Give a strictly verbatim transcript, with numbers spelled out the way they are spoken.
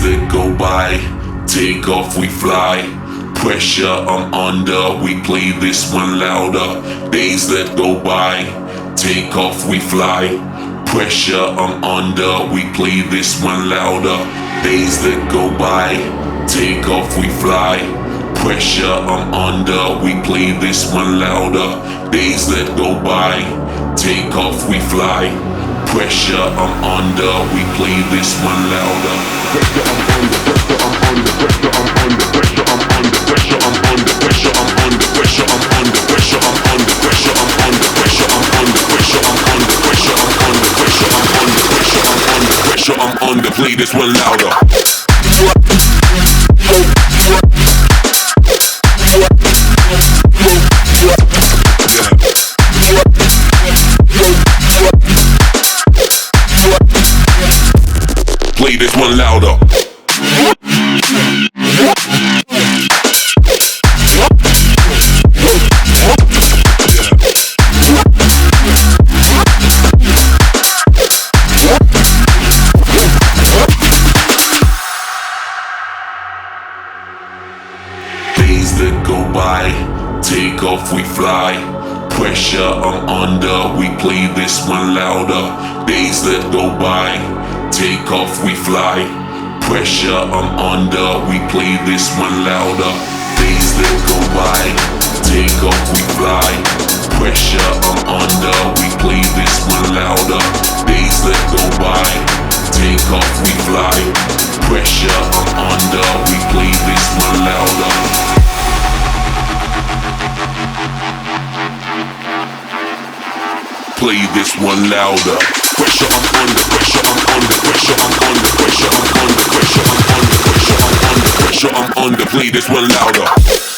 that go by, take off, we fly. Pressure, I'm under, we play this one louder. Days that go by, take off, we fly. Pressure, I'm under, we play this one louder. Days that go by, take off, we fly. Pressure, I'm under, we play this one louder. Days that go by, take off, we fly. Pressure, I'm under, we play this one louder. Pressure, I'm under, pressure, I'm under, pressure, I'm under, pressure, I'm under, pressure, I'm under, pressure, I'm under, pressure, I'm under, pressure, I'm under, pressure, I'm under, pressure, I'm under, pressure, I'm under, pressure, I'm under, pressure, I'm under, pressure, I'm under, pressure, I'm under, play this one louder. Play this one louder. Days that go by, take off, we fly. Pressure, I'm under, we play this one louder. Days that go by, take off, we fly. Pressure, I'm under, we play this one louder. Days that go by, take off, we fly. Pressure, I'm under, we play this one louder. Days that go by, take off, we fly. Pressure, I'm under, we play this one louder. Play this one louder. Pressure, I'm under, pressure, I'm under, pressure, I'm under, pressure, I'm under, pressure, I'm under, pressure, I'm under, pressure, I'm under. Play this one louder.